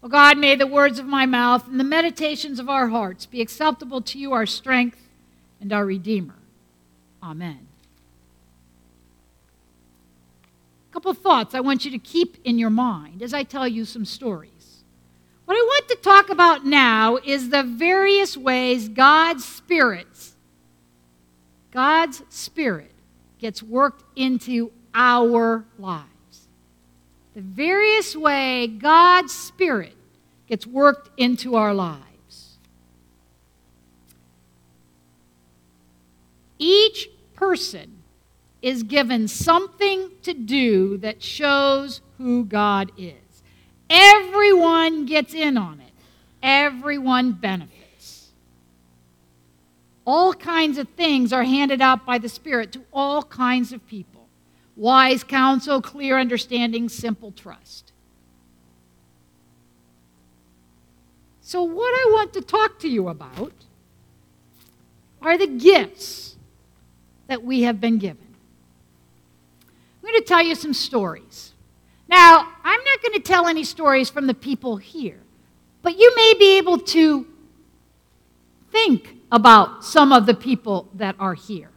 O God, may the words of my mouth and the meditations of our hearts be acceptable to you, our strength and our Redeemer. Amen. A couple of thoughts I want you to keep in your mind as I tell you some stories. What I want to talk about now is the various ways God's Spirit gets worked into our lives. The various way God's Spirit gets worked into our lives. Each person is given something to do that shows who God is. Everyone gets in on it. Everyone benefits. All kinds of things are handed out by the Spirit to all kinds of people. Wise counsel, clear understanding, simple trust. So what I want to talk to you about are the gifts that we have been given. I'm going to tell you some stories. Now, I'm not going to tell any stories from the people here, but you may be able to think about some of the people that are here.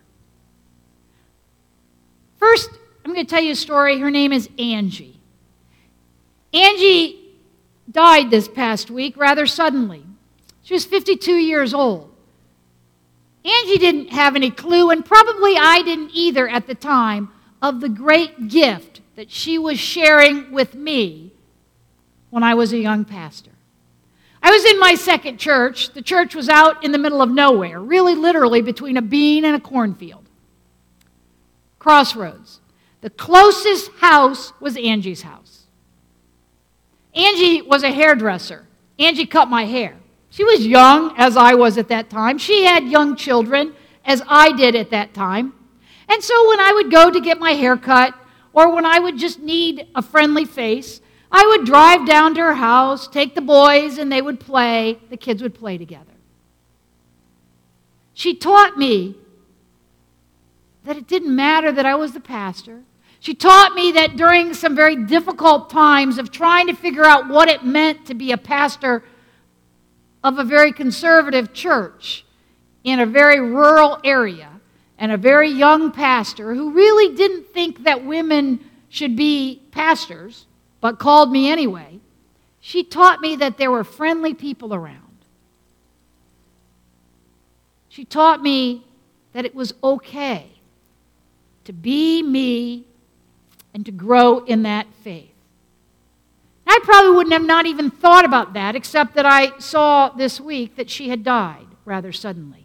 First, I'm going to tell you a story. Her name is Angie. Angie died this past week rather suddenly. She was 52 years old. Angie didn't have any clue, and probably I didn't either at the time, of the great gift that she was sharing with me when I was a young pastor. I was in my second church. The church was out in the middle of nowhere, really literally between a bean and a cornfield. Crossroads. The closest house was Angie's house. Angie was a hairdresser. Angie cut my hair. She was young, as I was at that time. She had young children, as I did at that time. And so when I would go to get my hair cut, or when I would just need a friendly face, I would drive down to her house, take the boys, and they would play. The kids would play together. She taught me that it didn't matter that I was the pastor. She taught me that during some very difficult times of trying to figure out what it meant to be a pastor of a very conservative church in a very rural area, and a very young pastor who really didn't think that women should be pastors, but called me anyway, she taught me that there were friendly people around. She taught me that it was okay to be me and to grow in that faith. I probably wouldn't have not even thought about that, except that I saw this week that she had died rather suddenly.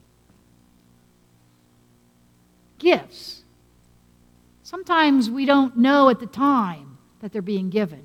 Gifts. Sometimes we don't know at the time that they're being given.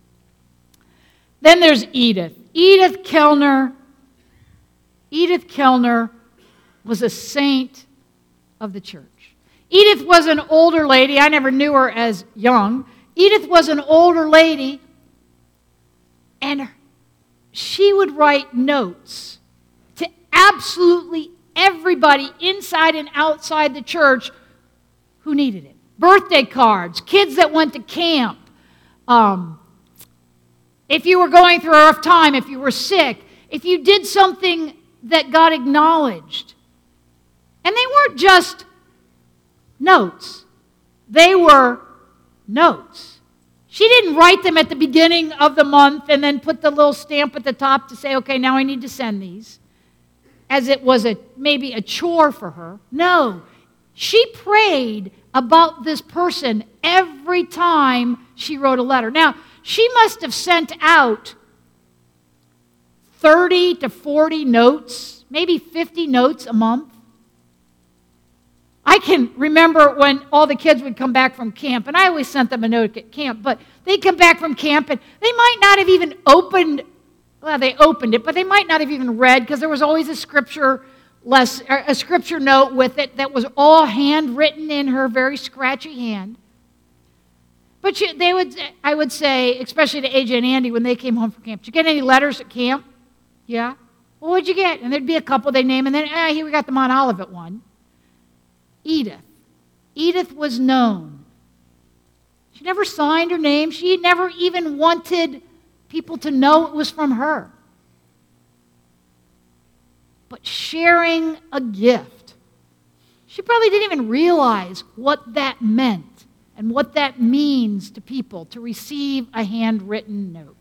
Then there's Edith. Edith Kellner. Edith Kellner was a saint of the church. Edith was an older lady. I never knew her as young. Edith was an older lady, and she would write notes to absolutely everybody inside and outside the church who needed it. Birthday cards, kids that went to camp. If you were going through a rough time, if you were sick, if you did something that God acknowledged. And they weren't just notes. They were notes. She didn't write them at the beginning of the month and then put the little stamp at the top to say, okay, now I need to send these, as it was maybe a chore for her. No, she prayed about this person every time she wrote a letter. Now, she must have sent out 30 to 40 notes, maybe 50 notes a month. I can remember when all the kids would come back from camp, and I always sent them a note at camp, but they'd come back from camp, and they might not have even opened, well, they opened it, but they might not have even read, because there was always a scripture note with it that was all handwritten in her very scratchy hand. But I would say, especially to AJ and Andy when they came home from camp, did you get any letters at camp? Yeah. Well, what'd you get? And there'd be a couple they'd name, and then, here we got the Mount Olivet one. Edith. Edith was known. She never signed her name. She never even wanted people to know it was from her. But sharing a gift, she probably didn't even realize what that meant and what that means to people to receive a handwritten note.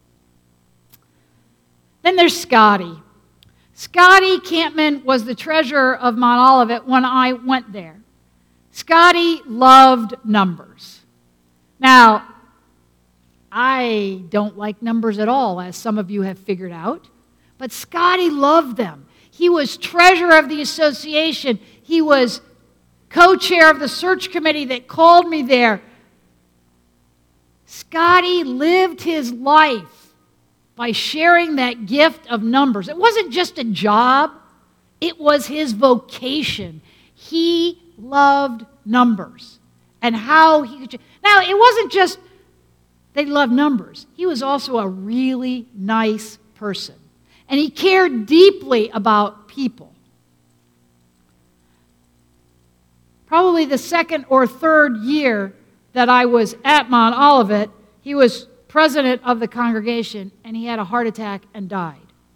Then there's Scotty. Scotty Campman was the treasurer of Mount Olivet when I went there. Scotty loved numbers. Now, I don't like numbers at all, as some of you have figured out, but Scotty loved them. He was treasurer of the association. He was co-chair of the search committee that called me there. Scotty lived his life by sharing that gift of numbers. It wasn't just a job. It was his vocation. He loved numbers and how he could. Now, it wasn't just they loved numbers. He was also a really nice person. And he cared deeply about people. Probably the second or third year that I was at Mount Olivet, he was president of the congregation, and he had a heart attack and died.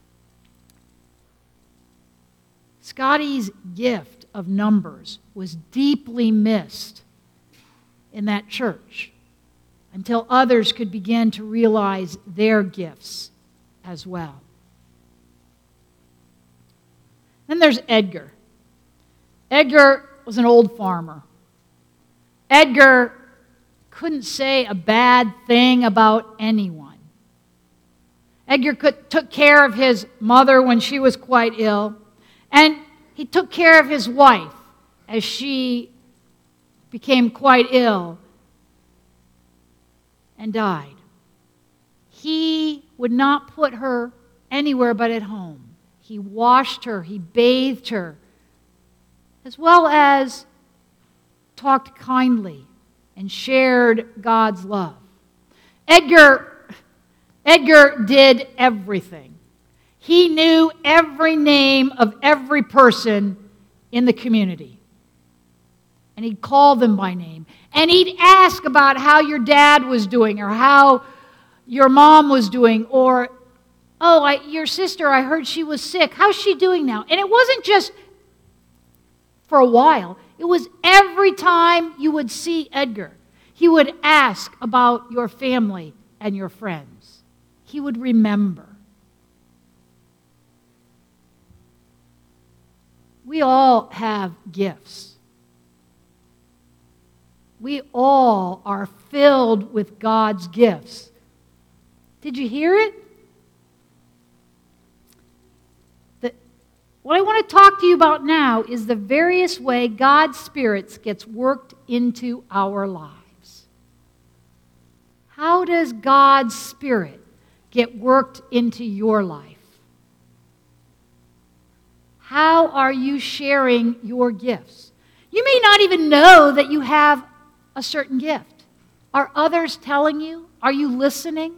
Scotty's gift of numbers was deeply missed in that church until others could begin to realize their gifts as well. Then there's Edgar. Edgar was an old farmer. Edgar couldn't say a bad thing about anyone. Edgar took care of his mother when she was quite ill, and he took care of his wife as she became quite ill and died. He would not put her anywhere but at home. He washed her, he bathed her, as well as talked kindly and shared God's love. Edgar did everything. He knew every name of every person in the community. And he'd call them by name. And he'd ask about how your dad was doing or how your mom was doing or, your sister, I heard she was sick. How's she doing now? And it wasn't just for a while. It was every time you would see Edgar. He would ask about your family and your friends. He would remember. We all have gifts. We all are filled with God's gifts. Did you hear it? What I want to talk to you about now is the various way God's Spirit gets worked into our lives. How does God's Spirit get worked into your life? How are you sharing your gifts? You may not even know that you have a certain gift. Are others telling you? Are you listening?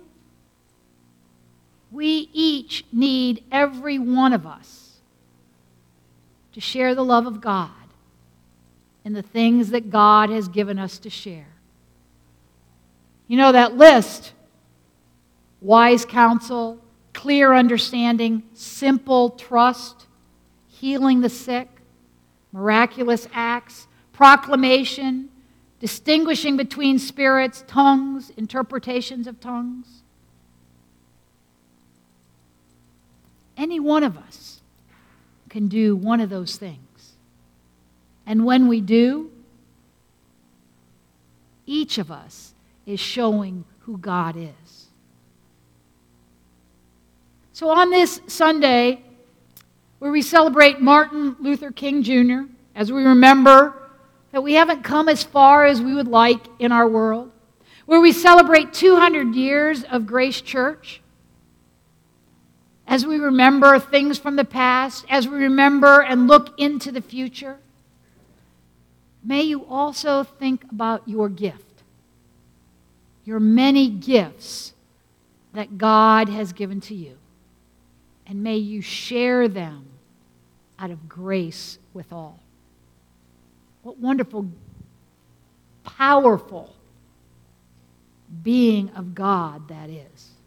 We each need, every one of us, to share the love of God and the things that God has given us to share. You know that list: wise counsel, clear understanding, simple trust, healing the sick, miraculous acts, proclamation, distinguishing between spirits, tongues, interpretations of tongues. Any one of us can do one of those things. And when we do, each of us is showing who God is. So on this Sunday, where we celebrate Martin Luther King Jr., as we remember that we haven't come as far as we would like in our world, where we celebrate 200 years of Grace Church, as we remember things from the past, as we remember and look into the future, may you also think about your gift, your many gifts that God has given to you, and may you share them out of grace with all. What wonderful, powerful being of God that is.